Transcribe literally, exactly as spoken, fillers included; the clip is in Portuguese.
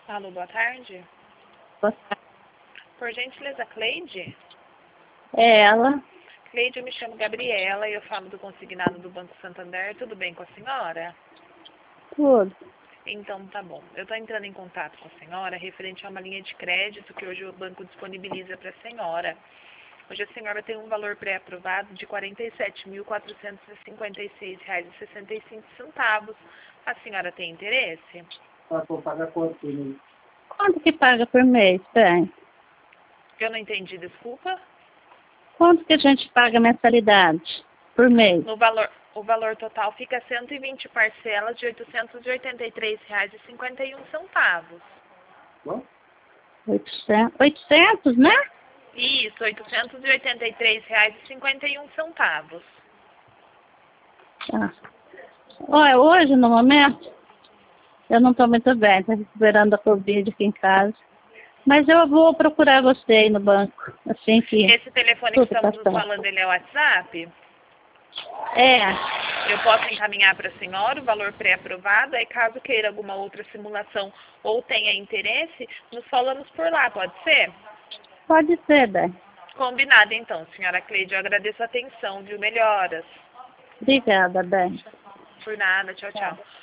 Alô, boa tarde. Boa tarde. Por gentileza, Cleide? É ela? Cleide, eu me chamo Gabriela e eu falo do consignado do Banco Santander. Tudo bem com a senhora? Tudo. Então, tá bom. Eu estou entrando em contato com a senhora referente a uma linha de crédito que hoje o banco disponibiliza para a senhora. Hoje a senhora tem um valor pré-aprovado de quarenta e sete mil, quatrocentos e cinquenta e seis reais e sessenta e cinco centavos. A senhora tem interesse? Ah, vou pagar quanto por mês? Quanto que paga por mês, bem? Eu não entendi, desculpa. Quanto que a gente paga mensalidade por mês? No valor, o valor total fica cento e vinte parcelas de oitocentos e oitenta e três reais e cinquenta e um centavos. oitocentos, oitocentos, né? Isso, oitocentos e oitenta e três reais e cinquenta e um centavos. Tá. Olha, hoje, no momento, eu não estou muito bem, estou recuperando a Covid aqui em casa. Mas eu vou procurar você aí no banco, assim que... Esse telefone que tudo estamos passar. falando, ele é o WhatsApp? É, Eu posso encaminhar para a senhora o valor pré-aprovado, aí caso queira alguma outra simulação ou tenha interesse, nos falamos por lá, pode ser? pode ser, bem. Combinado então, senhora Cleide, eu agradeço a atenção, viu? Melhoras. Obrigada, bem. Por nada, tchau, tchau.